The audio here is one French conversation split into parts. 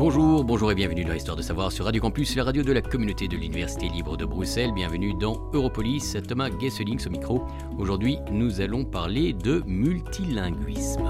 Bonjour et bienvenue dans l'Histoire de Savoir sur Radio Campus, la radio de la communauté de l'Université libre de Bruxelles. Bienvenue dans Europolis, Thomas Gesselings au micro. Aujourd'hui, nous allons parler de multilinguisme.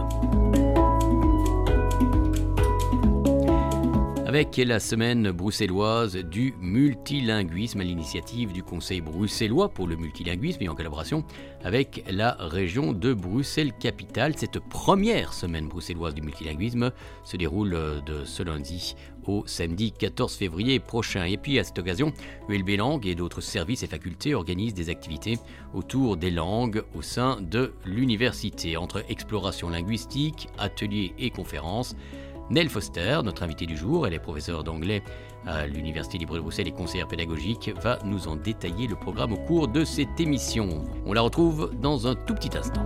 Avec la semaine bruxelloise du multilinguisme à l'initiative du Conseil bruxellois pour le multilinguisme et en collaboration avec la région de Bruxelles-Capitale. Cette première semaine bruxelloise du multilinguisme se déroule de ce lundi au samedi 14 février prochain. Et puis à cette occasion, ULB Langue et d'autres services et facultés organisent des activités autour des langues au sein de l'université. Entre exploration linguistique, ateliers et conférences, Nell Foster, notre invitée du jour, elle est professeure d'anglais à l'Université libre de Bruxelles et conseillère pédagogique, va nous en détailler le programme au cours de cette émission. On la retrouve dans un tout petit instant.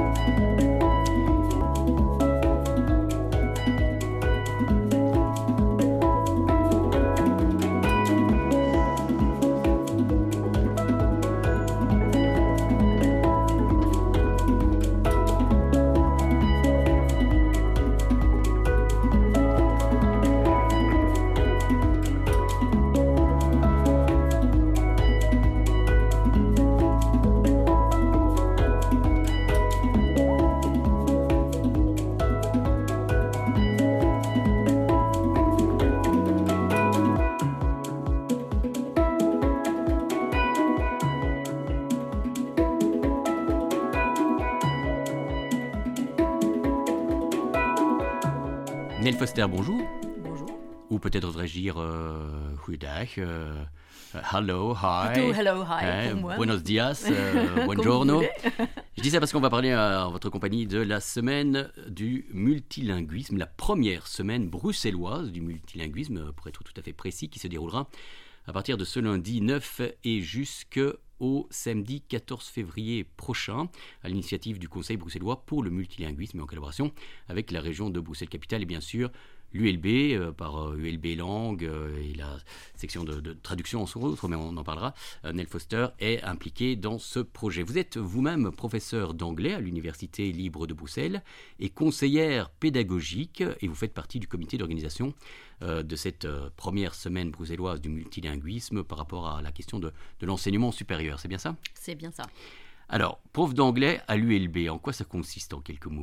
Nell Foster, bonjour. Bonjour. Ou peut-être devrais-je dire goeiedag, hello, hi. Plutôt hello, hi pour moi. Buenos dias, buongiorno. Je dis ça parce qu'on va parler en votre compagnie de la semaine du multilinguisme, la première semaine bruxelloise du multilinguisme, pour être tout à fait précis, qui se déroulera à partir de ce lundi 9 et jusqu'au samedi 14 février prochain, à l'initiative du Conseil bruxellois pour le multilinguisme et en collaboration avec la région de Bruxelles-Capitale et bien sûr l'ULB, par ULB Langue et la section de traduction en autres, mais on en parlera. Nell Foster est impliquée dans ce projet. Vous êtes vous-même professeur d'anglais à l'Université libre de Bruxelles et conseillère pédagogique et vous faites partie du comité d'organisation de cette première semaine bruxelloise du multilinguisme par rapport à la question de l'enseignement supérieur. C'est bien ça ? C'est bien ça. Alors, prof d'anglais à l'ULB, en quoi ça consiste en quelques mots ?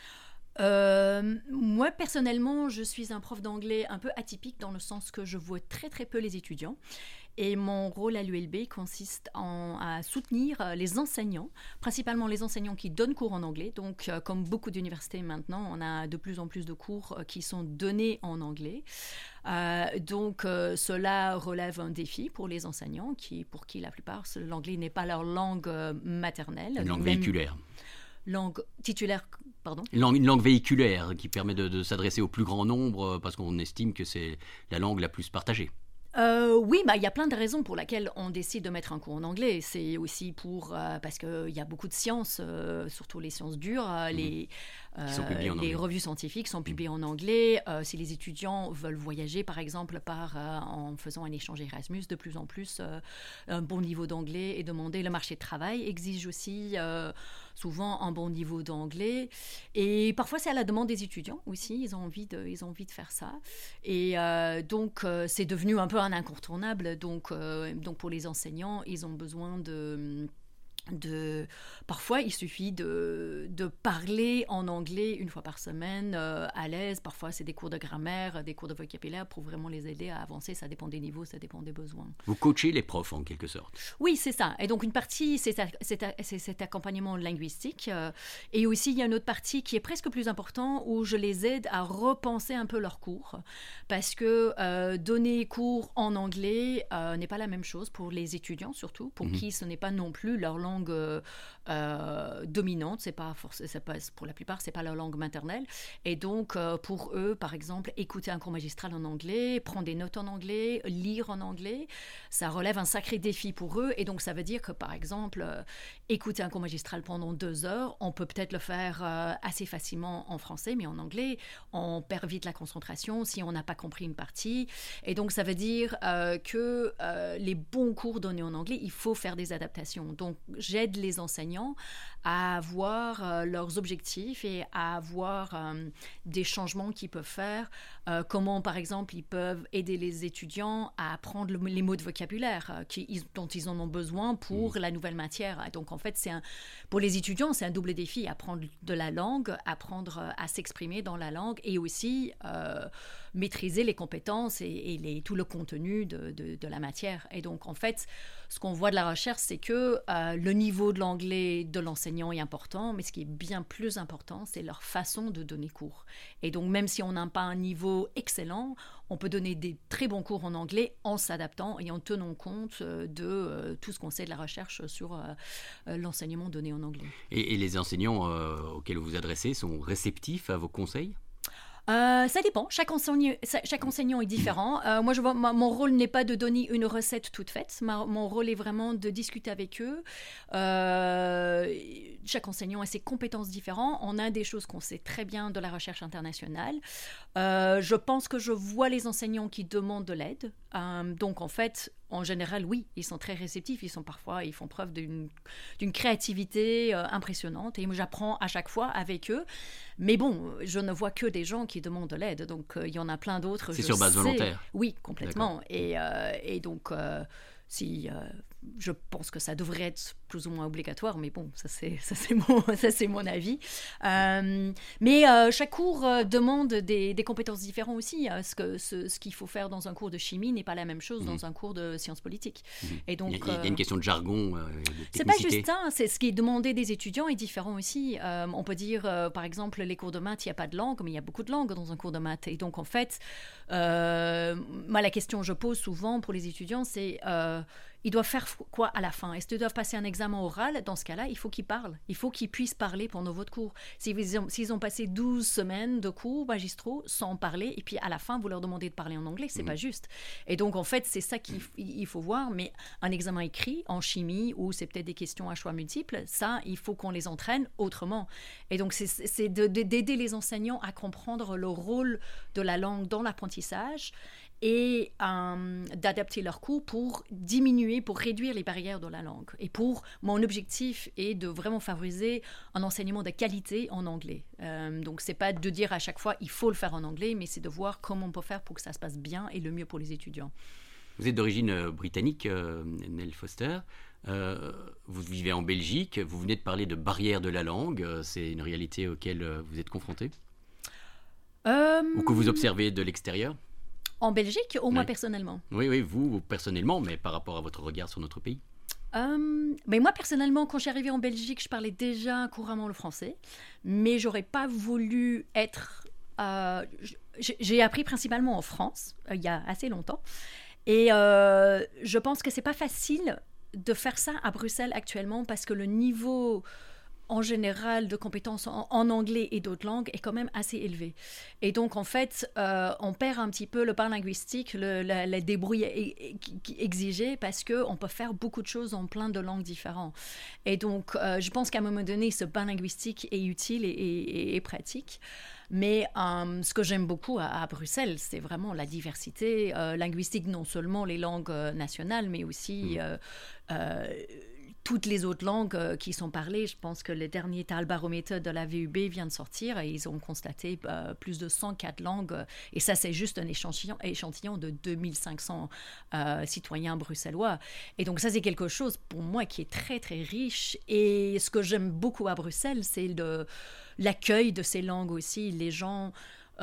Moi, personnellement, je suis un prof d'anglais un peu atypique dans le sens que je vois très très peu les étudiants. Et mon rôle à l'ULB consiste à soutenir les enseignants, principalement les enseignants qui donnent cours en anglais. Donc, comme beaucoup d'universités maintenant, on a de plus en plus de cours qui sont donnés en anglais. Donc, cela relève un défi pour les enseignants, pour qui la plupart, l'anglais n'est pas leur langue maternelle. Une langue véhiculaire. Langue titulaire, pardon ? Une langue véhiculaire qui permet de s'adresser au plus grand nombre parce qu'on estime que c'est la langue la plus partagée. Oui, il y a plein de raisons pour lesquelles on décide de mettre un cours en anglais. C'est aussi parce qu'il y a beaucoup de sciences, surtout les sciences dures, les revues scientifiques sont publiées en anglais. Si les étudiants veulent voyager, par exemple, en faisant un échange Erasmus, de plus en plus, un bon niveau d'anglais est demandé. Le marché de travail exige aussi souvent un bon niveau d'anglais. Et parfois, c'est à la demande des étudiants aussi. Ils ont envie de faire ça. Et donc, c'est devenu un peu un incontournable. Donc pour les enseignants, ils ont besoin parfois il suffit de parler en anglais une fois par semaine à l'aise. Parfois c'est des cours de grammaire, des cours de vocabulaire pour vraiment les aider à avancer. Ça dépend des niveaux, ça dépend des besoins. Vous coachez les profs en quelque sorte. Oui, c'est ça. Et donc une partie c'est cet accompagnement linguistique et aussi il y a une autre partie qui est presque plus important où je les aide à repenser un peu leurs cours parce que donner cours en anglais n'est pas la même chose pour les étudiants surtout pour qui ce n'est pas non plus leur langue dominante, pour la plupart, c'est pas leur langue maternelle. Et donc, pour eux, par exemple, écouter un cours magistral en anglais, prendre des notes en anglais, lire en anglais, ça relève un sacré défi pour eux. Et donc, ça veut dire que, par exemple, écouter un cours magistral pendant 2 heures, on peut peut-être le faire assez facilement en français, mais en anglais, on perd vite la concentration si on n'a pas compris une partie. Et donc, ça veut dire que les bons cours donnés en anglais, il faut faire des adaptations. Donc, j'aide les enseignants enseignants à voir leurs objectifs et à voir des changements qu'ils peuvent faire, comment par exemple ils peuvent aider les étudiants à apprendre les mots de vocabulaire dont ils en ont besoin pour la nouvelle matière. Et donc en fait, pour les étudiants, c'est un double défi, apprendre de la langue, apprendre à s'exprimer dans la langue et aussi maîtriser les compétences et tout le contenu de la matière. Et donc en fait, ce qu'on voit de la recherche, c'est que le niveau de l'anglais de l'enseignant est important, mais ce qui est bien plus important, c'est leur façon de donner cours. Et donc même si on n'a pas un niveau excellent, on peut donner des très bons cours en anglais en s'adaptant et en tenant compte de tout ce qu'on sait de la recherche sur l'enseignement donné en anglais. Et les enseignants auxquels vous vous adressez sont réceptifs à vos conseils ? Ça dépend. Chaque enseignant est différent. Moi, mon rôle n'est pas de donner une recette toute faite. Mon rôle est vraiment de discuter avec eux. Chaque enseignant a ses compétences différentes. On a des choses qu'on sait très bien de la recherche internationale. Je pense que je vois les enseignants qui demandent de l'aide. Donc, en fait, en général, oui, ils sont très réceptifs. Ils font preuve d'une créativité impressionnante. Et moi, j'apprends à chaque fois avec eux. Mais bon, je ne vois que des gens qui demandent de l'aide. Donc, il y en a plein d'autres. C'est sur base volontaire. Oui, complètement. Et donc, je pense que ça devrait être plus ou moins obligatoire, mais bon, ça c'est mon avis. Mais chaque cours demande des compétences différentes aussi. Ce qu'il faut faire dans un cours de chimie n'est pas la même chose dans un cours de sciences politiques. Et donc, il y a une question de jargon, de technicité. C'est pas juste ça, c'est ce qui est demandé des étudiants est différent aussi. On peut dire, par exemple, les cours de maths, il n'y a pas de langue, mais il y a beaucoup de langues dans un cours de maths. Et donc, en fait, moi, la question que je pose souvent pour les étudiants, c'est ils doivent faire quoi à la fin? Est-ce qu'ils doivent passer un examen oral? Dans ce cas-là, il faut qu'ils parlent. Il faut qu'ils puissent parler pendant votre cours. S'ils ont passé 12 semaines de cours magistraux sans parler, et puis à la fin, vous leur demandez de parler en anglais, c'est pas juste. Et donc, en fait, c'est ça qu'il faut voir. Mais un examen écrit en chimie, ou c'est peut-être des questions à choix multiples, ça, il faut qu'on les entraîne autrement. Et donc, c'est d'aider les enseignants à comprendre le rôle de la langue dans l'apprentissage et d'adapter leurs cours pour réduire les barrières de la langue. Et mon objectif est de vraiment favoriser un enseignement de qualité en anglais. Donc, c'est pas de dire à chaque fois il faut le faire en anglais, mais c'est de voir comment on peut faire pour que ça se passe bien et le mieux pour les étudiants. Vous êtes d'origine britannique, Nell Foster. Vous vivez en Belgique. Vous venez de parler de barrières de la langue. C'est une réalité auquel vous êtes confronté ou que vous observez de l'extérieur? En Belgique, ou moi personnellement? Oui, vous personnellement, mais par rapport à votre regard sur notre pays. Mais moi, personnellement, quand je suis arrivée en Belgique, je parlais déjà couramment le français, mais j'aurais pas voulu être... j'ai appris principalement en France, il y a assez longtemps, et je pense que c'est pas facile de faire ça à Bruxelles actuellement, parce que le niveau... en général, de compétences en anglais et d'autres langues est quand même assez élevé. Et donc, en fait, on perd un petit peu le pas linguistique, la débrouille exigée, parce qu'on peut faire beaucoup de choses en plein de langues différentes. Et donc, je pense qu'à un moment donné, ce pas linguistique est utile et pratique. Mais ce que j'aime beaucoup à Bruxelles, c'est vraiment la diversité linguistique, non seulement les langues nationales, mais aussi... toutes les autres langues qui sont parlées. Je pense que le dernier Talbaromètre de la VUB vient de sortir et ils ont constaté plus de 104 langues. Et ça, c'est juste un échantillon de 2500 citoyens bruxellois. Et donc ça, c'est quelque chose pour moi qui est très, très riche. Et ce que j'aime beaucoup à Bruxelles, c'est l'accueil de ces langues aussi. Les gens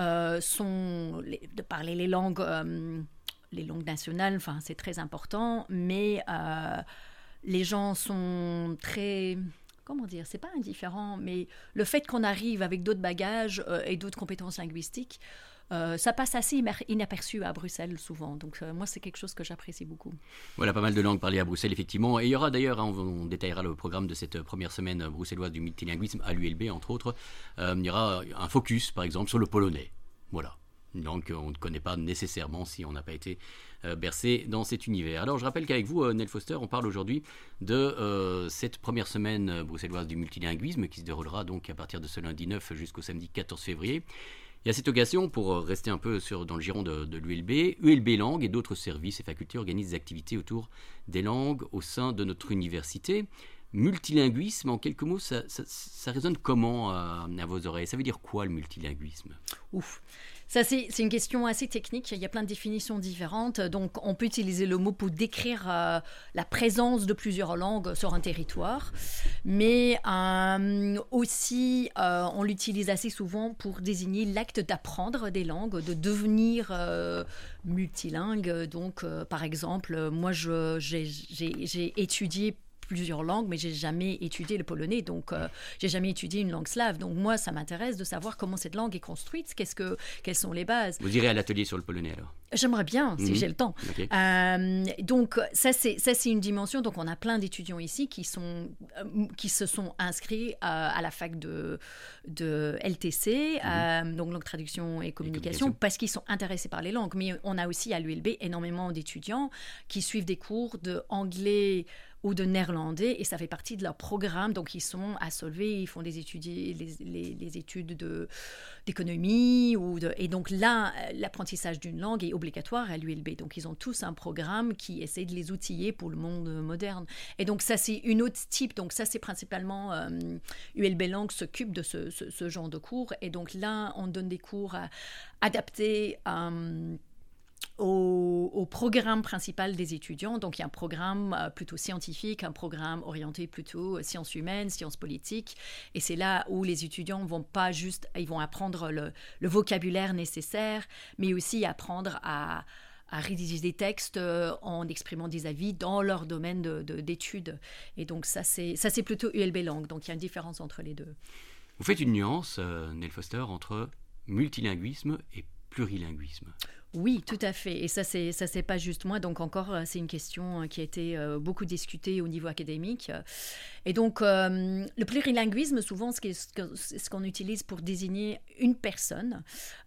de parler les langues nationales, enfin, c'est très important, mais... les gens sont très... Comment dire? C'est pas indifférent, mais le fait qu'on arrive avec d'autres bagages et d'autres compétences linguistiques, ça passe assez inaperçu à Bruxelles souvent. Donc moi, c'est quelque chose que j'apprécie beaucoup. Voilà, pas mal de langues parlées à Bruxelles, effectivement. Et il y aura d'ailleurs, on détaillera le programme de cette première semaine bruxelloise du multilinguisme à l'ULB, entre autres. Il y aura un focus, par exemple, sur le polonais. Voilà. Une langue qu'on ne connaît pas nécessairement si on n'a pas été bercé dans cet univers. Alors je rappelle qu'avec vous, Nell Foster, on parle aujourd'hui de cette première semaine bruxelloise du multilinguisme qui se déroulera donc à partir de ce lundi 9 jusqu'au samedi 14 février. Et à cette occasion, pour rester un peu dans le giron de l'ULB, ULB Langue et d'autres services et facultés organisent des activités autour des langues au sein de notre université. Multilinguisme, en quelques mots, ça résonne comment à vos oreilles? Ça veut dire quoi le multilinguisme? Ouf. Ça, c'est une question assez technique. Il y a plein de définitions différentes. Donc, on peut utiliser le mot pour décrire la présence de plusieurs langues sur un territoire. Mais aussi, on l'utilise assez souvent pour désigner l'acte d'apprendre des langues, de devenir multilingue. Donc, par exemple, moi, j'ai étudié plusieurs langues, mais j'ai jamais étudié le polonais, donc j'ai jamais étudié une langue slave. Donc moi, ça m'intéresse de savoir comment cette langue est construite, quelles sont les bases. Vous irez à l'atelier sur le polonais alors? J'aimerais bien, si j'ai le temps. Okay. Donc ça c'est une dimension. Donc on a plein d'étudiants ici qui se sont inscrits à la fac de LTC, donc langue, traduction et communication, parce qu'ils sont intéressés par les langues. Mais on a aussi à l'ULB énormément d'étudiants qui suivent des cours d'anglais ou de néerlandais, et ça fait partie de leur programme. Donc, ils sont à Solvay, ils font les études d'économie. Et donc là, l'apprentissage d'une langue est obligatoire à l'ULB. Donc, ils ont tous un programme qui essaie de les outiller pour le monde moderne. Et donc, ça, c'est une autre type. Donc, ça, c'est principalement ULB Langue s'occupe de ce genre de cours. Et donc là, on donne des cours adaptés au programme principal des étudiants. Donc, il y a un programme plutôt scientifique, un programme orienté plutôt sciences humaines, sciences politiques. Et c'est là où les étudiants vont pas juste... Ils vont apprendre le vocabulaire nécessaire, mais aussi apprendre à rédiger des textes en exprimant des avis dans leur domaine d'études. Et donc, ça, c'est plutôt ULB Langue. Donc, il y a une différence entre les deux. Vous faites une nuance, Nell Foster, entre multilinguisme et plurilinguisme. Oui, tout à fait. Et ça, c'est pas juste moi. Donc encore, c'est une question qui a été beaucoup discutée au niveau académique. Et donc, le plurilinguisme, souvent, c'est ce qu'on utilise pour désigner une personne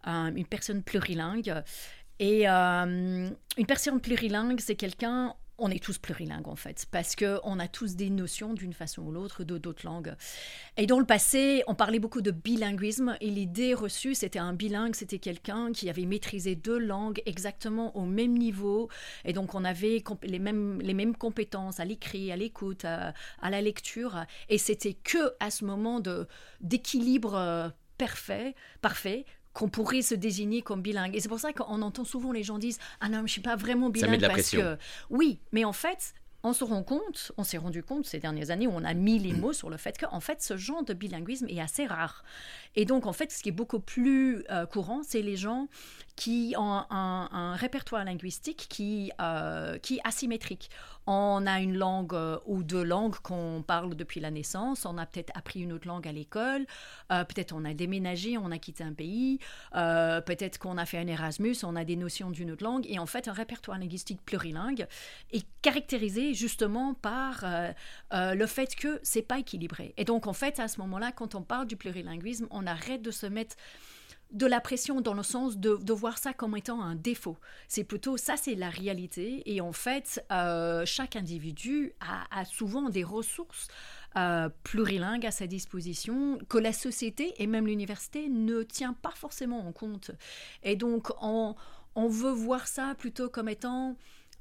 plurilingue. Et une personne plurilingue, c'est quelqu'un... On est tous plurilingues, en fait, parce qu'on a tous des notions, d'une façon ou l'autre, d'autres langues. Et dans le passé, on parlait beaucoup de bilinguisme, et l'idée reçue, c'était un bilingue, c'était quelqu'un qui avait maîtrisé 2 langues exactement au même niveau, et donc on avait les mêmes compétences à l'écrit, à l'écoute, à la lecture, et c'était que à ce moment d'équilibre parfait, qu'on pourrait se désigner comme bilingue. Et c'est pour ça qu'on entend souvent les gens disent « Ah non, je ne suis pas vraiment bilingue. » Ça met de la pression. Oui, mais en fait, on s'est rendu compte ces dernières années où on a mis les mots sur le fait qu'en fait, ce genre de bilinguisme est assez rare. Et donc, en fait, ce qui est beaucoup plus courant, c'est les gens qui ont un répertoire linguistique qui est asymétrique. On a une langue ou 2 langues qu'on parle depuis la naissance. On a peut-être appris une autre langue à l'école. Peut-être on a déménagé, on a quitté un pays. Peut-être qu'on a fait un Erasmus, on a des notions d'une autre langue. Et en fait, un répertoire linguistique plurilingue est caractérisé justement par le fait que c'est pas équilibré. Et donc, en fait, à ce moment-là, quand on parle du plurilinguisme, on arrête de se mettre de la pression dans le sens de voir ça comme étant un défaut. C'est plutôt, ça c'est la réalité. Et en fait, chaque individu a souvent des ressources plurilingues à sa disposition que la société et même l'université ne tient pas forcément en compte. Et donc, on veut voir ça plutôt comme étant...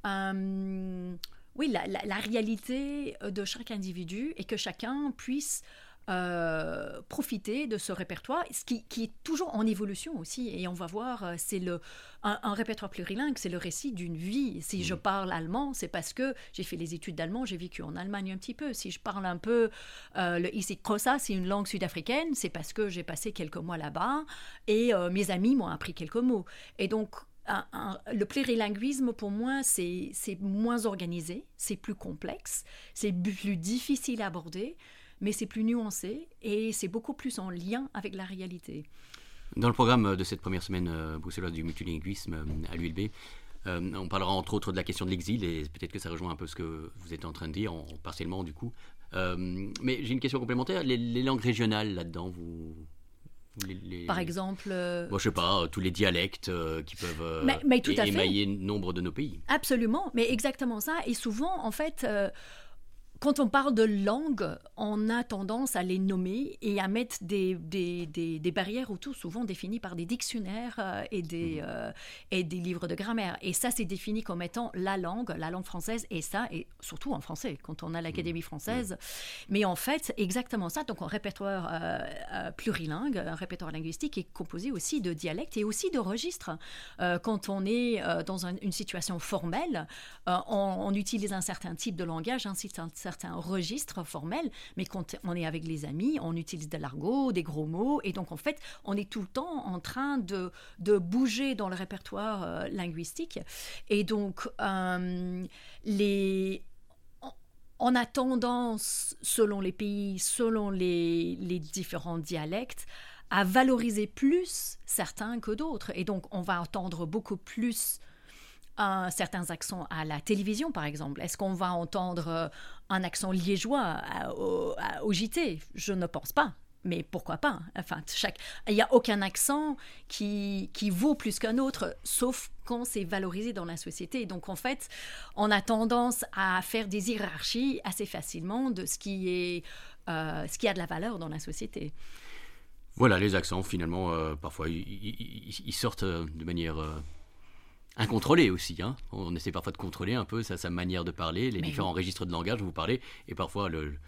oui, la réalité de chaque individu et que chacun puisse profiter de ce répertoire, ce qui est toujours en évolution aussi. Et on va voir, c'est un répertoire plurilingue, c'est le récit d'une vie. Si je parle allemand, c'est parce que j'ai fait les études d'allemand, j'ai vécu en Allemagne un petit peu. Si je parle un peu le Isikrosa, c'est une langue sud-africaine, c'est parce que j'ai passé quelques mois là-bas et mes amis m'ont appris quelques mots. Et donc, le plurilinguisme, pour moi, c'est moins organisé, c'est plus complexe, c'est plus difficile à aborder, mais c'est plus nuancé et c'est beaucoup plus en lien avec la réalité. Dans le programme de cette première semaine bruxelloise du multilinguisme à l'ULB, on parlera entre autres de la question de l'exil, et peut-être que ça rejoint un peu ce que vous êtes en train de dire, partiellement du coup. Mais j'ai une question complémentaire. Les langues régionales là-dedans, Par exemple... Bon, je sais pas, tous les dialectes qui peuvent tout à émailler nombre de nos pays. Absolument, mais exactement ça. Et souvent, en fait... quand on parle de langue, on a tendance à les nommer et à mettre des barrières autour, souvent définies par des dictionnaires et des livres de grammaire. Et ça, c'est défini comme étant la langue française, et ça, et surtout en français, quand on a l'Académie française. Mais en fait, exactement ça. Donc, un répertoire plurilingue, un répertoire linguistique est composé aussi de dialectes et aussi de registres. Quand on est dans une situation formelle, on utilise un certain type de langage, un certain registre formel, mais quand on est avec les amis, on utilise de l'argot, des gros mots, et donc en fait, on est tout le temps en train de bouger dans le répertoire linguistique. Et donc, on a tendance, selon les pays, selon les différents dialectes, à valoriser plus certains que d'autres. Et donc, on va entendre beaucoup plus certains accents à la télévision, par exemple. Est-ce qu'on va entendre un accent liégeois au JT ? Je ne pense pas. Mais pourquoi pas ? Enfin, il n'y a aucun accent qui vaut plus qu'un autre, sauf quand c'est valorisé dans la société. Donc, en fait, on a tendance à faire des hiérarchies assez facilement de ce qui a de la valeur dans la société. Voilà, les accents, finalement, parfois, ils sortent de manière incontrôlée aussi. Hein. On essaie parfois de contrôler un peu sa manière de parler, les différents registres de langage dont vous parlez, et parfois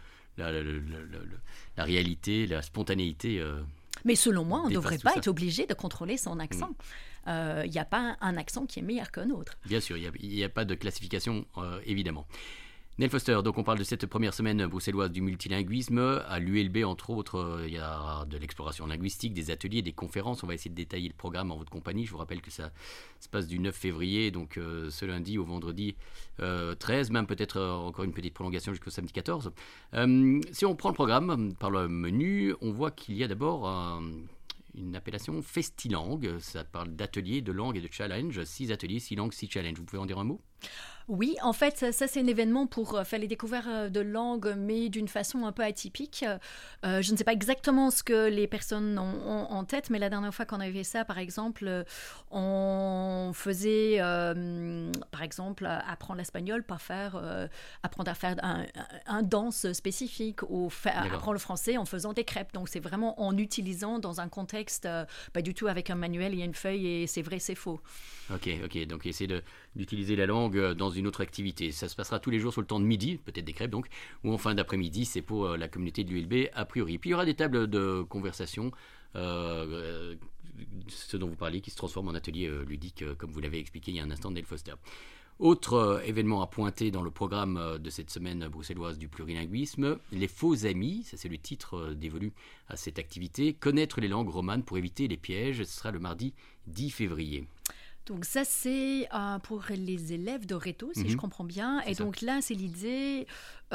la réalité, la spontanéité. Mais selon moi, on ne devrait pas être obligé de contrôler son accent. Il n'y a pas un accent qui est meilleur qu'un autre. Bien sûr, il n'y a pas de classification, évidemment. Nell Foster, donc on parle de cette première semaine bruxelloise du multilinguisme. À l'ULB, entre autres, il y a de l'exploration linguistique, des ateliers, des conférences. On va essayer de détailler le programme en votre compagnie. Je vous rappelle que ça se passe du 9 février, donc ce lundi au vendredi 13, même peut-être encore une petite prolongation jusqu'au samedi 14. Si on prend le programme par le menu, on voit qu'il y a d'abord une appellation Festilangue. Ça parle d'ateliers, de langue et de challenge. 6 ateliers, 6 langues, 6 challenges. Vous pouvez en dire un mot ? Oui, en fait, ça c'est un événement pour faire les découvertes de langues, mais d'une façon un peu atypique. Je ne sais pas exactement ce que les personnes ont en tête, mais la dernière fois qu'on avait fait ça, par exemple, on faisait, par exemple, apprendre l'espagnol par apprendre à faire un danse spécifique, ou apprendre le français en faisant des crêpes. Donc c'est vraiment en utilisant dans un contexte, pas du tout avec un manuel, il y a une feuille et c'est vrai, c'est faux. Ok, donc essayez d'utiliser la langue dans une autre activité. Ça se passera tous les jours sur le temps de midi, peut-être des crêpes donc, ou en fin d'après-midi, c'est pour la communauté de l'ULB a priori. Puis il y aura des tables de conversation, ce dont vous parliez, qui se transforment en atelier ludique, comme vous l'avez expliqué il y a un instant, Nell Foster. Autre événement à pointer dans le programme de cette semaine bruxelloise du plurilinguisme, les faux amis, ça c'est le titre dévolu à cette activité, connaître les langues romanes pour éviter les pièges, ce sera le mardi 10 février. Donc ça, c'est pour les élèves de Réto, si je comprends bien. Et donc là, c'est l'idée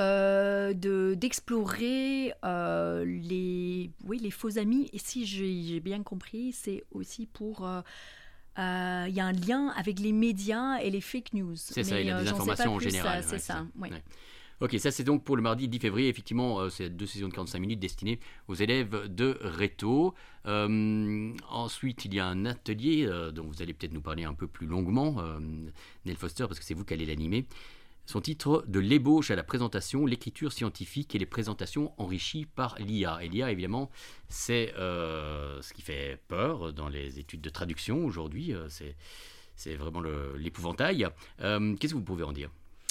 d'explorer les faux amis. Et si j'ai bien compris, c'est aussi pour... il y a un lien avec les médias et les fake news. C'est ça, il y a des informations en général. C'est ça, oui. Ouais. Ok, ça c'est donc pour le mardi 10 février. Effectivement, c'est 2 sessions de 45 minutes destinées aux élèves de Réto. Ensuite, il y a un atelier dont vous allez peut-être nous parler un peu plus longuement, Nell Foster, parce que c'est vous qui allez l'animer. Son titre, de l'ébauche à la présentation, l'écriture scientifique et les présentations enrichies par l'IA. Et l'IA, évidemment, c'est ce qui fait peur dans les études de traduction aujourd'hui. C'est vraiment l'épouvantail. Qu'est-ce que vous pouvez en dire ?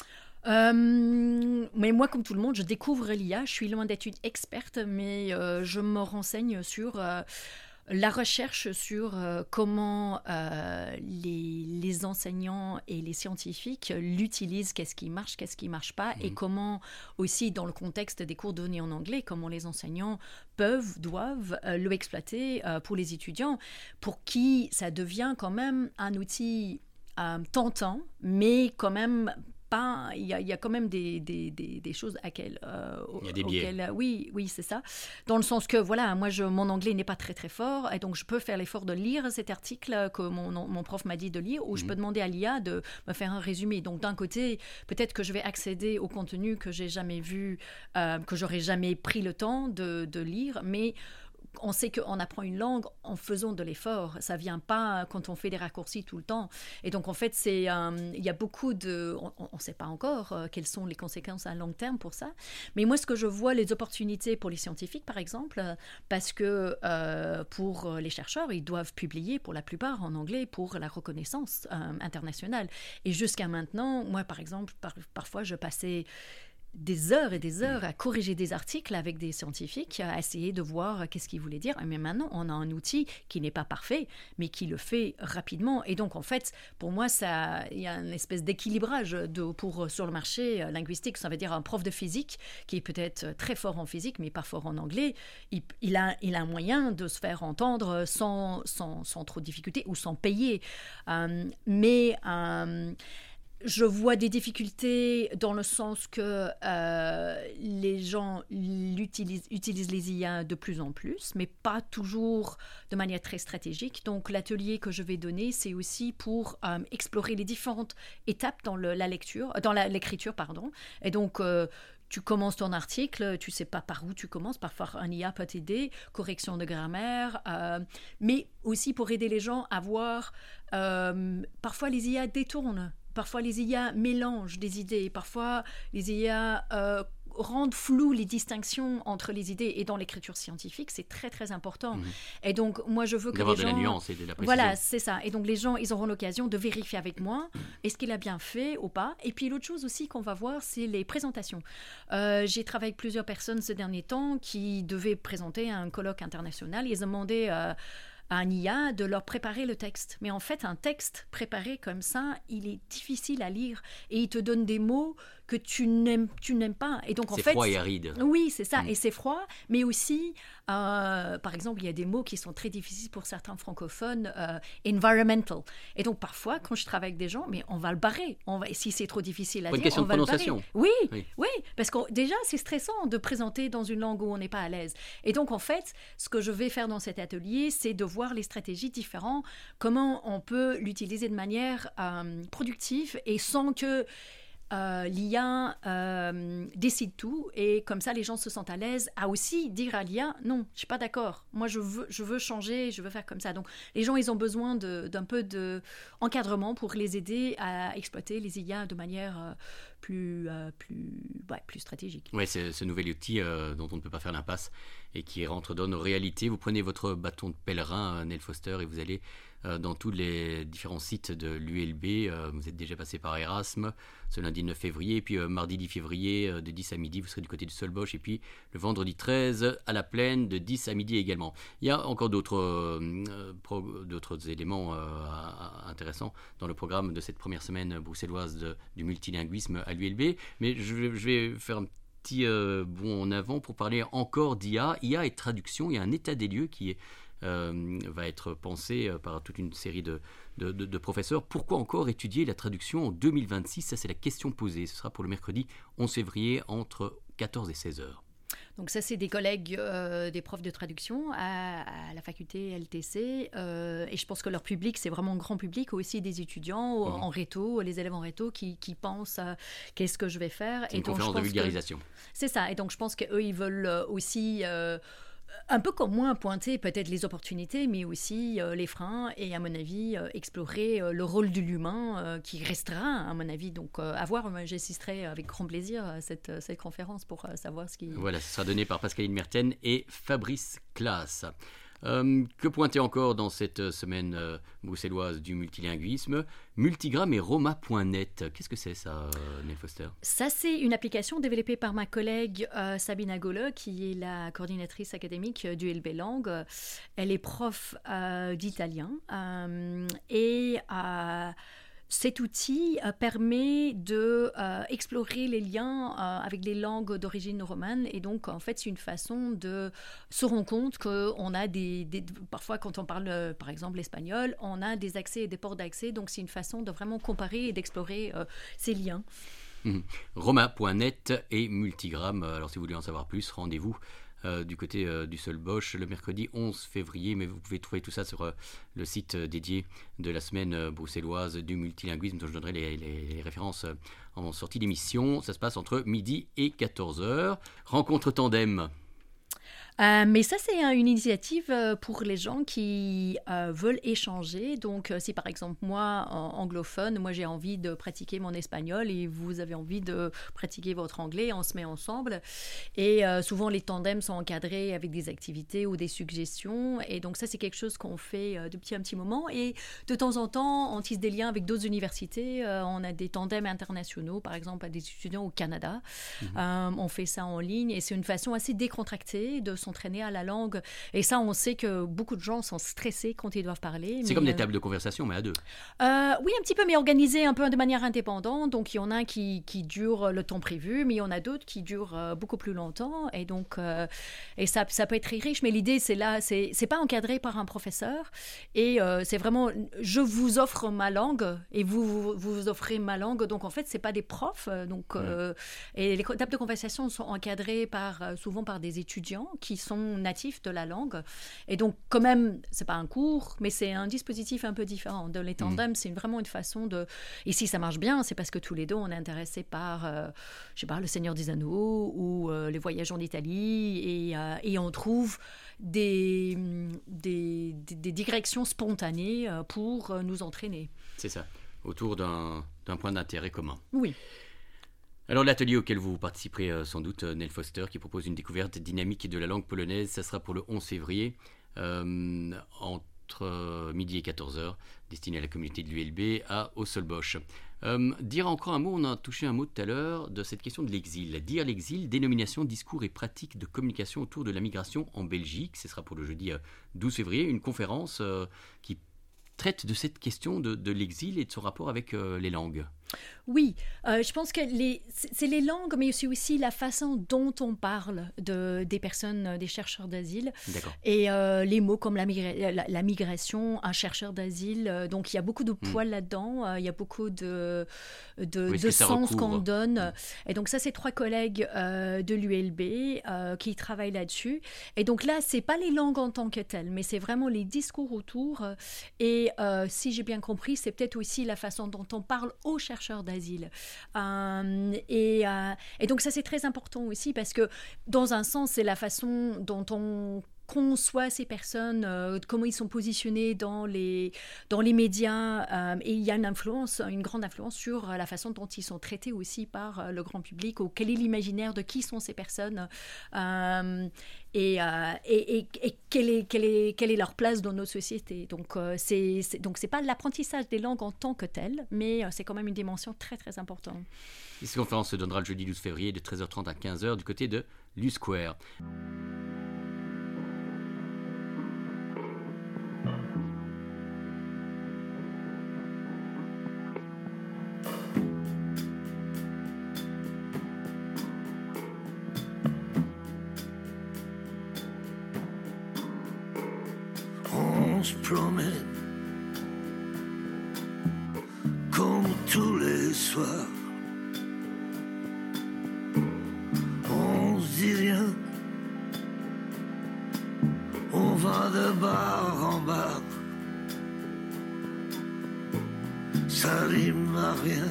Mais moi, comme tout le monde, je découvre l'IA. Je suis loin d'être une experte, mais je me renseigne sur la recherche sur comment les enseignants et les scientifiques l'utilisent, qu'est-ce qui marche pas, et comment aussi dans le contexte des cours donnés en anglais, comment les enseignants doivent l'exploiter pour les étudiants, pour qui ça devient quand même un outil tentant, mais quand même pas, il y a quand même des choses auxquelles il y a des biais. Oui, c'est ça. Dans le sens que, voilà, moi, mon anglais n'est pas très, très fort, et donc je peux faire l'effort de lire cet article que mon prof m'a dit de lire, ou je peux demander à l'IA de me faire un résumé. Donc, d'un côté, peut-être que je vais accéder au contenu que j'ai jamais vu, que j'aurais jamais pris le temps de lire, mais on sait qu'on apprend une langue en faisant de l'effort. Ça ne vient pas quand on fait des raccourcis tout le temps. Et donc, en fait, il y a beaucoup de... On ne sait pas encore quelles sont les conséquences à long terme pour ça. Mais moi, ce que je vois, les opportunités pour les scientifiques, par exemple, parce que pour les chercheurs, ils doivent publier pour la plupart en anglais pour la reconnaissance internationale. Et jusqu'à maintenant, moi, par exemple, parfois, je passais des heures et des heures à corriger des articles avec des scientifiques, à essayer de voir qu'est-ce qu'ils voulaient dire. Mais maintenant, on a un outil qui n'est pas parfait, mais qui le fait rapidement. Et donc, en fait, pour moi, il y a une espèce d'équilibrage sur le marché linguistique. Ça veut dire un prof de physique qui est peut-être très fort en physique, mais pas fort en anglais. Il a un moyen de se faire entendre sans trop de difficultés ou sans payer. Je vois des difficultés dans le sens que les gens utilisent les IA de plus en plus, mais pas toujours de manière très stratégique. Donc, l'atelier que je vais donner, c'est aussi pour explorer les différentes étapes dans l'écriture. Et donc, tu commences ton article, tu ne sais pas par où tu commences. Parfois, un IA peut t'aider, correction de grammaire, mais aussi pour aider les gens à voir. Parfois, les IA détournent. Parfois, les IA mélangent des idées. Parfois, les IA rendent floues les distinctions entre les idées. Et dans l'écriture scientifique, c'est très, très important. Et donc, moi, je veux que les gens... D'avoir de la nuance et de la précision. Voilà, c'est ça. Et donc, les gens, ils auront l'occasion de vérifier avec moi est-ce qu'il a bien fait ou pas. Et puis, l'autre chose aussi qu'on va voir, c'est les présentations. J'ai travaillé avec plusieurs personnes ces derniers temps qui devaient présenter un colloque international. Ils demandaient... à un IA de leur préparer le texte. Mais en fait, un texte préparé comme ça, il est difficile à lire et il te donne des mots que tu n'aimes pas. Et donc, c'est froid et aride. Oui, c'est ça. Et c'est froid, mais aussi, par exemple, il y a des mots qui sont très difficiles pour certains francophones, environmental. Et donc, parfois, quand je travaille avec des gens, mais on va le barrer. Si c'est trop difficile à dire, une question on va de le barrer. prononciation. Oui, parce que déjà, c'est stressant de présenter dans une langue où on n'est pas à l'aise. Et donc, en fait, ce que je vais faire dans cet atelier, c'est de voir les stratégies différentes, comment on peut l'utiliser de manière productive et sans que l'IA décide tout, et comme ça les gens se sentent à l'aise à aussi dire à l'IA non, je suis pas d'accord, moi je veux changer, je veux faire comme ça. Donc les gens, ils ont besoin d'un peu d'encadrement pour les aider à exploiter les IA de manière plus stratégique. Oui, c'est ce nouvel outil dont on ne peut pas faire l'impasse et qui rentre dans nos réalités. Vous prenez votre bâton de pèlerin, Neil Foster, et vous allez dans tous les différents sites de l'ULB. Vous êtes déjà passé par Erasme ce lundi 9 février, et puis mardi 10 février de 10 à midi, vous serez du côté du Solbosch, et puis le vendredi 13 à la Plaine de 10 à midi également. Il y a encore d'autres éléments intéressants dans le programme de cette première semaine bruxelloise du multilinguisme à l'ULB, mais je vais faire un petit bond en avant pour parler encore d'IA et traduction. Il y a un état des lieux qui va être pensé par toute une série de professeurs. Pourquoi encore étudier la traduction en 2026 ? Ça, c'est la question posée. Ce sera pour le mercredi 11 février entre 14 et 16 heures. Donc ça, c'est des collègues, des profs de traduction à la faculté LTC. Et je pense que leur public, c'est vraiment un grand public, aussi des étudiants en réto, les élèves en réto qui pensent qu'est-ce que je vais faire. C'est une conférence de vulgarisation. C'est ça. Et donc, je pense qu'eux, ils veulent aussi... un peu comme moi, pointer peut-être les opportunités, mais aussi les freins, et à mon avis, explorer le rôle de l'humain qui restera, à mon avis. Donc, à voir, j'assisterai avec grand plaisir à cette conférence pour savoir ce qui... Voilà, ce sera donné par Pascaline Merten et Fabrice Claas. Que pointer encore dans cette semaine bruxelloise du multilinguisme ? Multigramme et Roma.net. Qu'est-ce que c'est ça, Neil Foster ? Ça, c'est une application développée par ma collègue Sabina Golle, qui est la coordinatrice académique du LB Langue. Elle est prof d'italien et cet outil permet d'explorer les liens avec les langues d'origine romane, et donc en fait c'est une façon de se rendre compte qu'on a parfois quand on parle par exemple l'espagnol, on a des accès et des ports d'accès, donc c'est une façon de vraiment comparer et d'explorer ces liens. Roma.net et Multigramme. Alors si vous voulez en savoir plus, rendez-vous du côté du Solbosch le mercredi 11 février, mais vous pouvez trouver tout ça sur le site dédié de la semaine bruxelloise du multilinguisme, dont je donnerai les références en sortie d'émission. Ça se passe entre midi et 14h. Rencontre tandem. Mais ça, c'est une initiative pour les gens qui veulent échanger. Donc, si par exemple, moi, anglophone, moi j'ai envie de pratiquer mon espagnol et vous avez envie de pratiquer votre anglais, on se met ensemble. Et souvent, les tandems sont encadrés avec des activités ou des suggestions. Et donc, ça, c'est quelque chose qu'on fait depuis un petit moment. Et de temps en temps, on tisse des liens avec d'autres universités. On a des tandems internationaux, par exemple, à des étudiants au Canada. On fait ça en ligne et c'est une façon assez décontractée de s'entraîner à la langue. Et ça, on sait que beaucoup de gens sont stressés quand ils doivent parler. C'est comme des tables de conversation, mais à deux. Oui, un petit peu, mais organisées un peu de manière indépendante. Donc, il y en a qui durent le temps prévu, mais il y en a d'autres qui durent beaucoup plus longtemps. Et donc, et ça peut être très riche. Mais l'idée, c'est pas encadré par un professeur. Et c'est vraiment, je vous offre ma langue et vous offrez ma langue. Donc, en fait, c'est pas des profs. Et les tables de conversation sont encadrées souvent par des étudiants qui sont natifs de la langue. Et donc, quand même, c'est pas un cours, mais c'est un dispositif un peu différent. Les tandems, c'est vraiment une façon de... Et si ça marche bien, c'est parce que tous les deux, on est intéressés par, je sais pas, Le Seigneur des Anneaux ou Les Voyages en Italie. Et on trouve des digressions spontanées pour nous entraîner. C'est ça, autour d'un point d'intérêt commun. Oui. Alors l'atelier auquel vous participerez sans doute, Nell Foster, qui propose une découverte dynamique de la langue polonaise, ça sera pour le 11 février, entre midi et 14h, destiné à la communauté de l'ULB à Ausselbosch. Dire encore un mot, on a touché un mot tout à l'heure de cette question de l'exil. Dire l'exil, dénomination, discours et pratiques de communication autour de la migration en Belgique. Ce sera pour le jeudi 12 février, une conférence qui traite de cette question de l'exil et de son rapport avec les langues. Oui, je pense que c'est les langues, mais c'est aussi la façon dont on parle des personnes, des chercheurs d'asile. D'accord. Et les mots comme la migration, un chercheur d'asile. Donc, il y a beaucoup de poids là-dedans. Il y a beaucoup de sens qu'on donne. Et donc, ça, c'est 3 collègues de l'ULB qui travaillent là-dessus. Et donc là, c'est pas les langues en tant que telles, mais c'est vraiment les discours autour. Et si j'ai bien compris, c'est peut-être aussi la façon dont on parle aux chercheurs d'asile. Et donc ça, c'est très important aussi parce que dans un sens, c'est la façon dont on conçoit ces personnes, comment ils sont positionnés dans les médias, et il y a une grande influence sur la façon dont ils sont traités aussi par le grand public, ou quel est l'imaginaire de qui sont ces personnes, et quelle est leur place dans nos sociétés. Donc c'est pas l'apprentissage des langues en tant que tel, mais c'est quand même une dimension très très importante. Cette conférence se donnera le jeudi 12 février de 13h30 à 15h du côté de l'U-Square. On se promène comme tous les soirs. On se dit rien, on va de bar en bar. Ça rime à rien,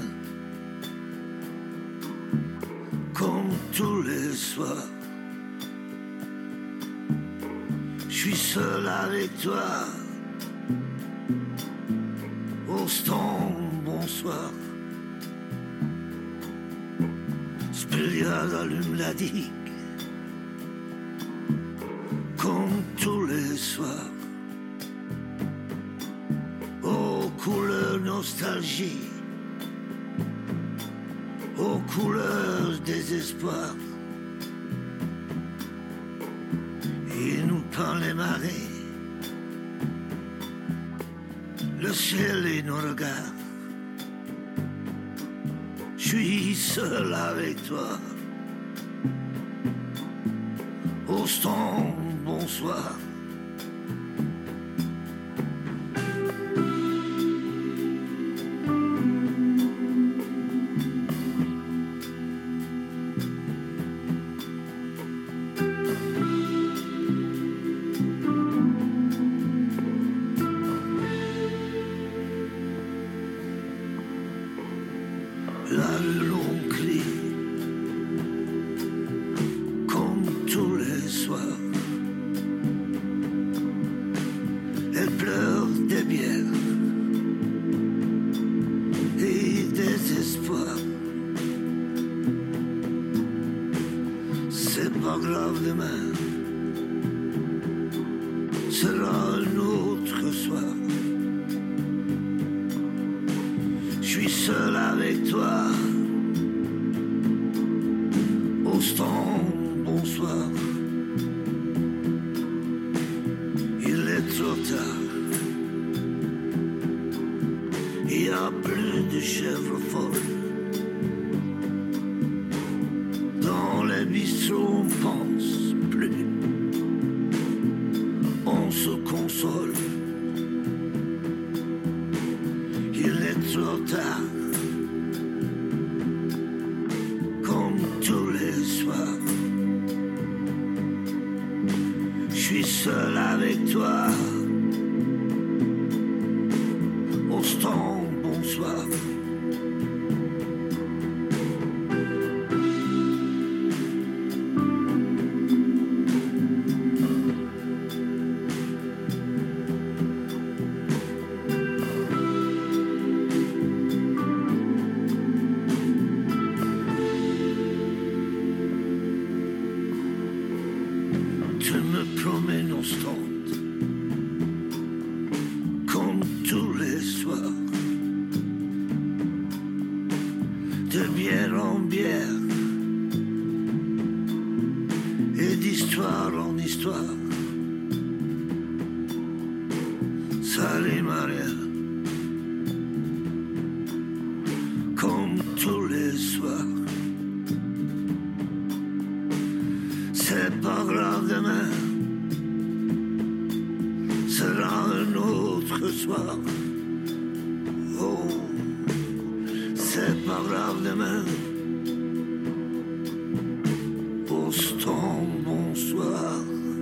comme tous les soirs. Je suis seul avec toi. Austin, bonsoir. Spéliade allume la digue, comme tous les soirs. Aux couleurs nostalgie, aux couleurs désespoir. Il nous peint les marées, le ciel et nos regards. Je suis seul avec toi. Austin, bonsoir. La longue crie, comme tous les soirs. l'espoir. C'est pas grave demain, sera un autre soir. Je suis seul avec toi. Au stand, bonsoir. Il est trop tard. Il n'y a plus de chèvres folles. Dans les bistrots, on pense plus. On se console. Il est trop tard. Comme tous les soirs. Je suis seul avec toi. Au stand, bonsoir. Je me promène au stand, comme tous les soirs, de bière en bière, et d'histoire en histoire. Salut Maria, comme tous les soirs. C'est pas grave demain, sera un autre soir. Oh, c'est pas grave demain. Au stand, bonsoir.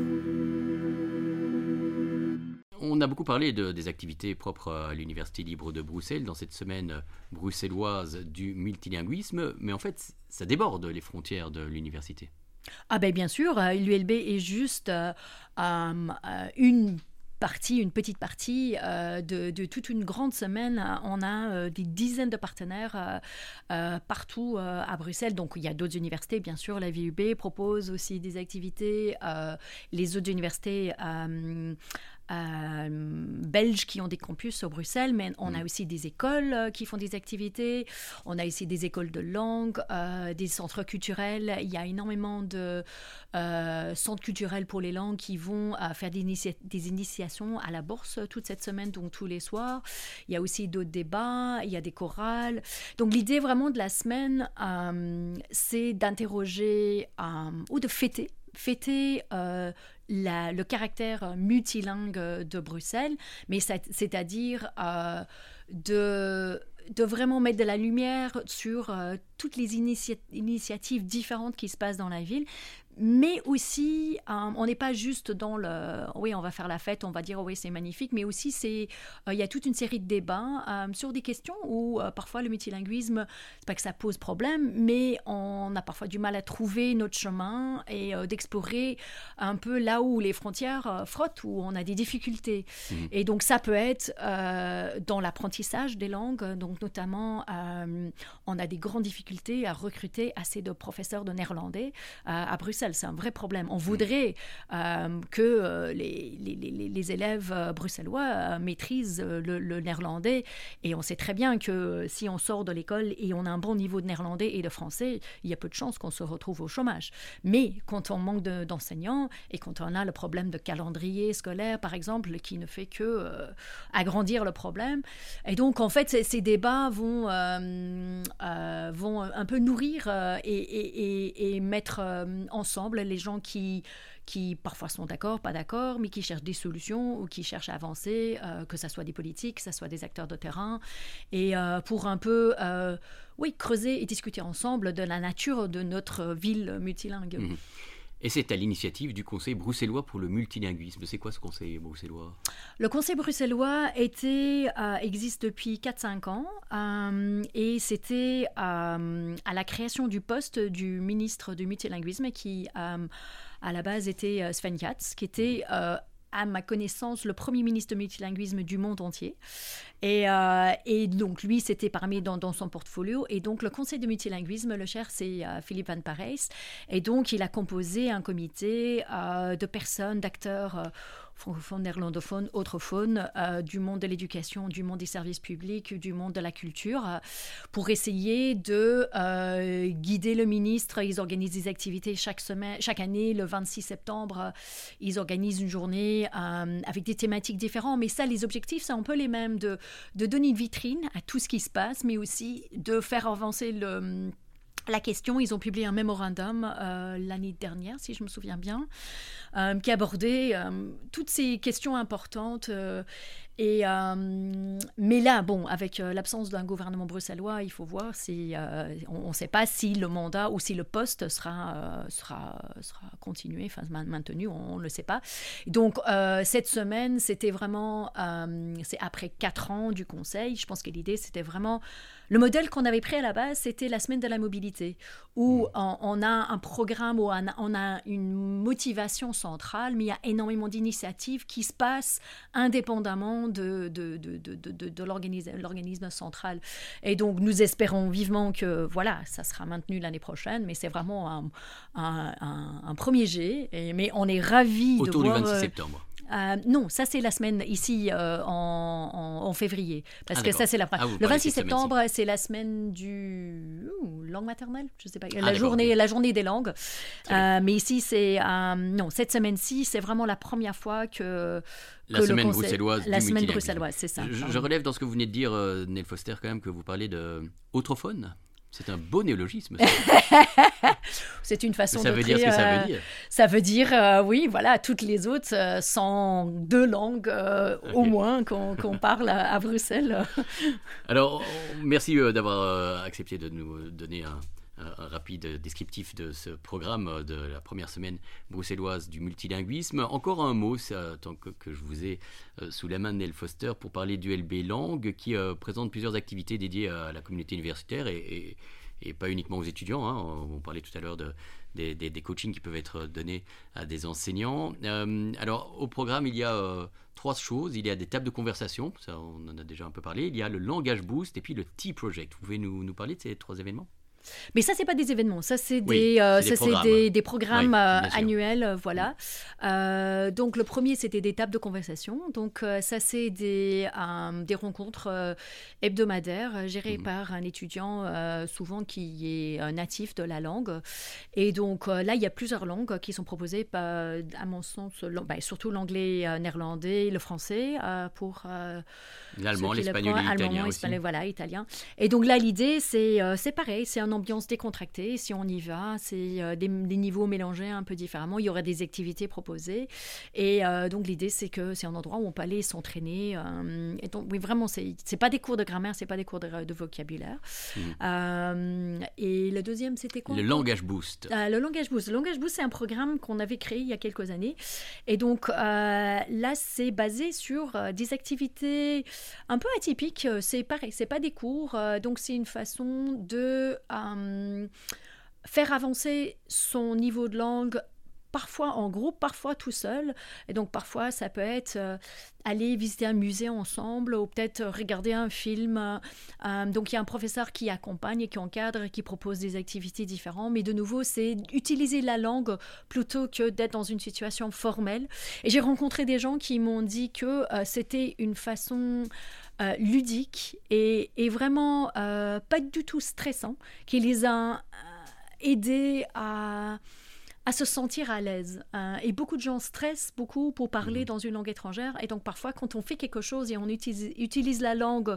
On a beaucoup parlé des activités propres à l'Université libre de Bruxelles dans cette semaine bruxelloise du multilinguisme, mais en fait, ça déborde les frontières de l'université. Ah ben bien sûr, l'ULB est juste une petite partie de toute une grande semaine. On a des dizaines de partenaires partout à Bruxelles. Donc, il y a d'autres universités, bien sûr. La VUB propose aussi des activités. Les autres universités belges qui ont des campus au Bruxelles, mais on a aussi des écoles qui font des activités. On a ici des écoles de langue, des centres culturels. Il y a énormément de centres culturels pour les langues qui vont faire des initiations à la bourse toute cette semaine, donc tous les soirs. Il y a aussi d'autres débats, il y a des chorales. Donc l'idée vraiment de la semaine, c'est d'interroger ou de fêter le caractère multilingue de Bruxelles, mais c'est-à-dire de vraiment mettre de la lumière sur toutes les initiatives différentes qui se passent dans la ville, mais aussi, on n'est pas juste dans oui, on va faire la fête, on va dire oui, c'est magnifique, mais aussi il y a toute une série de débats sur des questions où parfois le multilinguisme, c'est pas que ça pose problème, mais on a parfois du mal à trouver notre chemin et d'explorer un peu là où les frontières frottent, où on a des difficultés. Et donc ça peut être dans l'apprentissage des langues, donc notamment on a des grandes difficultés à recruter assez de professeurs de néerlandais à Bruxelles. C'est un vrai problème. On voudrait que les élèves bruxellois maîtrisent le néerlandais, et on sait très bien que si on sort de l'école et on a un bon niveau de néerlandais et de français, il y a peu de chances qu'on se retrouve au chômage. Mais quand on manque d'enseignants et quand on a le problème de calendrier scolaire, par exemple, qui ne fait que agrandir le problème, et donc en fait ces débats vont un peu nourrir et mettre ensemble les gens qui parfois sont d'accord, pas d'accord, mais qui cherchent des solutions ou qui cherchent à avancer, que ce soit des politiques, que ce soit des acteurs de terrain, et pour un peu creuser et discuter ensemble de la nature de notre ville multilingue. Mmh. Et c'est à l'initiative du Conseil bruxellois pour le multilinguisme. C'est quoi ce Conseil bruxellois ? Le Conseil bruxellois existe depuis 4-5 ans et c'était à la création du poste du ministre du multilinguisme qui, à la base, était Sven Katz, qui était à ma connaissance, le premier ministre de multilinguisme du monde entier. Et donc, lui, c'était parmi dans son portfolio. Et donc, le conseil de multilinguisme, le chair, c'est Philippe Van Parijs. Et donc, il a composé un comité de personnes, d'acteurs francophones, néerlandophones, autrephones, du monde de l'éducation, du monde des services publics, du monde de la culture, pour essayer de guider le ministre. Ils organisent des activités chaque année. Le 26 septembre, ils organisent une journée avec des thématiques différentes. Mais ça, les objectifs, c'est un peu les mêmes, de donner une vitrine à tout ce qui se passe, mais aussi de faire avancer la question. Ils ont publié un mémorandum l'année dernière, si je me souviens bien, qui abordait toutes ces questions importantes. Mais là, bon, avec l'absence d'un gouvernement bruxellois, il faut voir si on ne sait pas si le mandat ou si le poste sera continué, enfin maintenu, on ne le sait pas. Donc cette semaine, c'était vraiment, c'est après 4 ans du Conseil. Je pense que l'idée, c'était vraiment le modèle qu'on avait pris à la base, c'était la semaine de la mobilité, où on a un programme, où on a une motivation centrale, mais il y a énormément d'initiatives qui se passent indépendamment de l'organisme central. Et donc, nous espérons vivement que, voilà, ça sera maintenu l'année prochaine, mais c'est vraiment un premier jet. Mais on est ravis de voir... Autour du 26 septembre. Non, ça c'est la semaine ici en février. Parce que ça c'est la le 26 septembre, c'est la semaine du langue maternelle, je sais pas, la journée des langues. Mais ici c'est non, cette semaine-ci, c'est vraiment la première fois que la semaine bruxelloise. La semaine bruxelloise, c'est ça. Je relève dans ce que vous venez de dire, Nell Foster, quand même, que vous parlez de autrophone. C'est un beau néologisme. C'est une façon ça veut dire ce que ça veut dire. Ça veut dire, oui, voilà, toutes les autres sont 2 langues au moins qu'on parle à Bruxelles. Alors, merci d'avoir accepté de nous donner un rapide descriptif de ce programme de la première semaine bruxelloise du multilinguisme. Encore un mot, tant que je vous ai sous la main, Nell Foster, pour parler du LB Langue, qui présente plusieurs activités dédiées à la communauté universitaire et pas uniquement aux étudiants. On parlait tout à l'heure des coachings qui peuvent être donnés à des enseignants. Alors, au programme, il y a 3 choses. Il y a des tables de conversation, ça on en a déjà un peu parlé. Il y a le Langage Boost et puis le Tea Project. Vous pouvez nous parler de ces 3 événements ? Mais ça, c'est pas des événements, ça, c'est des programmes annuels, voilà. Donc, le premier, c'était des tables de conversation. Donc, ça, c'est des rencontres hebdomadaires gérées par un étudiant, souvent qui est natif de la langue. Et donc, là, il y a plusieurs langues qui sont proposées, à mon sens, surtout l'anglais, néerlandais, le français, pour... l'allemand, l'espagnol et l'italien aussi. Voilà, italien. Et donc là, l'idée, c'est pareil, c'est une ambiance décontractée. Si on y va, c'est des niveaux mélangés un peu différemment. Il y aurait des activités proposées. Et donc l'idée, c'est que c'est un endroit où on peut aller s'entraîner. Et donc, oui, vraiment, c'est pas des cours de grammaire, c'est pas des cours de vocabulaire. Et le deuxième, c'était quoi ? Le Langage Boost. Le Langage Boost. Le Langage Boost, c'est un programme qu'on avait créé il y a quelques années. Et donc là, c'est basé sur des activités un peu atypique, c'est pareil, c'est pas des cours, donc c'est une façon de faire avancer son niveau de langue, parfois en groupe, parfois tout seul. Et donc parfois ça peut être aller visiter un musée ensemble ou peut-être regarder un film. Donc il y a un professeur qui accompagne et qui encadre, qui propose des activités différentes. Mais de nouveau, c'est utiliser la langue plutôt que d'être dans une situation formelle. Et j'ai rencontré des gens qui m'ont dit que c'était une façon... ludique et vraiment pas du tout stressant, qui les a aidés à se sentir à l'aise. Et beaucoup de gens stressent beaucoup pour parler dans une langue étrangère. Et donc, parfois, quand on fait quelque chose et on utilise la langue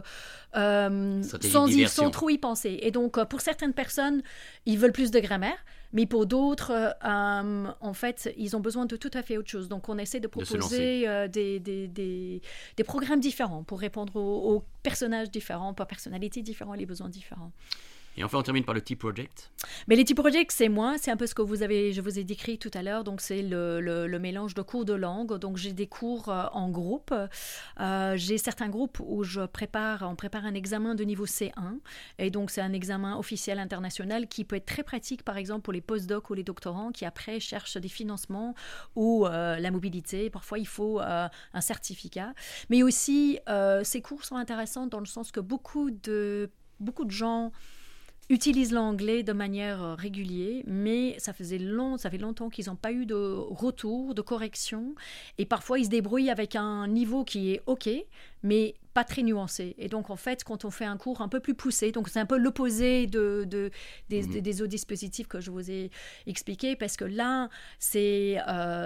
sans trop y penser. Et donc, pour certaines personnes, ils veulent plus de grammaire. Mais pour d'autres, en fait, ils ont besoin de tout à fait autre chose. Donc, on essaie de proposer des programmes différents pour répondre aux personnages différents, aux personnalités différentes, les besoins différents. Et enfin, on termine par le Tea Project. Mais les Tea Project, c'est moi. C'est un peu ce que je vous ai décrit tout à l'heure. Donc, c'est le mélange de cours de langue. Donc, j'ai des cours en groupe. J'ai certains groupes où on prépare un examen de niveau C1. Et donc, c'est un examen officiel international qui peut être très pratique, par exemple, pour les post-docs ou les doctorants qui, après, cherchent des financements ou la mobilité. Parfois, il faut un certificat. Mais aussi, ces cours sont intéressants dans le sens que beaucoup de gens utilisent l'anglais de manière régulière, mais ça fait longtemps qu'ils n'ont pas eu de retour, de correction, et parfois ils se débrouillent avec un niveau qui est OK, mais pas très nuancé. Et donc en fait, quand on fait un cours un peu plus poussé, donc c'est un peu l'opposé des autres dispositifs que je vous ai expliqués, parce que là, c'est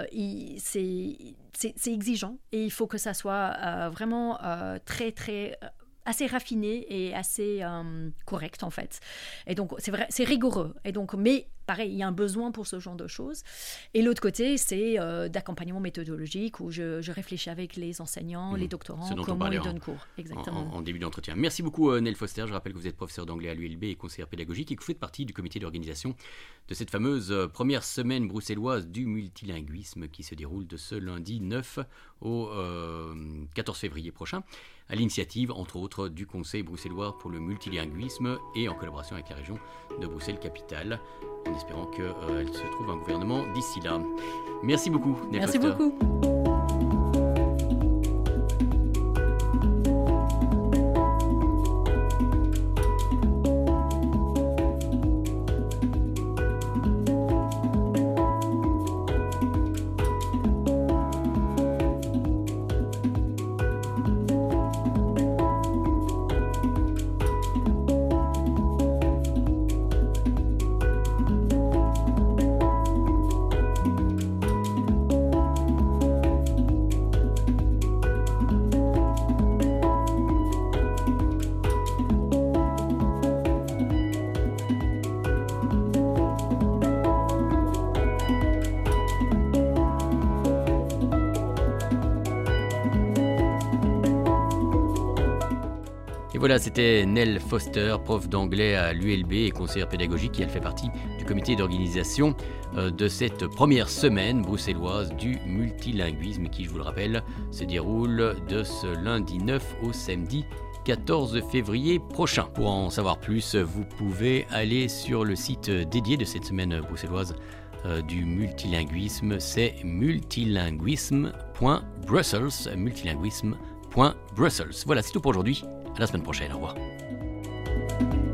exigeant, et il faut que ça soit vraiment très, très assez raffiné et assez correct en fait. Et donc c'est vrai, c'est rigoureux. Et donc, mais pareil, il y a un besoin pour ce genre de choses. Et l'autre côté, c'est d'accompagnement méthodologique où je réfléchis avec les enseignants, les doctorants, comment ils donnent cours. Exactement. En début d'entretien. Merci beaucoup Nell Foster. Je rappelle que vous êtes professeur d'anglais à l'ULB et conseillère pédagogique et que vous faites partie du comité d'organisation de cette fameuse première semaine bruxelloise du multilinguisme qui se déroule de ce lundi 9 au 14 février prochain, à l'initiative, entre autres, du Conseil bruxellois pour le multilinguisme et en collaboration avec la région de Bruxelles-Capitale, en espérant qu'elle se trouve un gouvernement d'ici là. Merci beaucoup, Nell Foster. Merci beaucoup. Voilà, c'était Nell Foster, prof d'anglais à l'ULB et conseillère pédagogique, qui elle fait partie du comité d'organisation de cette première semaine bruxelloise du multilinguisme qui, je vous le rappelle, se déroule de ce lundi 9 au samedi 14 février prochain. Pour en savoir plus, vous pouvez aller sur le site dédié de cette semaine bruxelloise du multilinguisme, c'est multilinguisme.brussels, multilinguisme.brussels. Voilà, c'est tout pour aujourd'hui. À la semaine prochaine. Au revoir.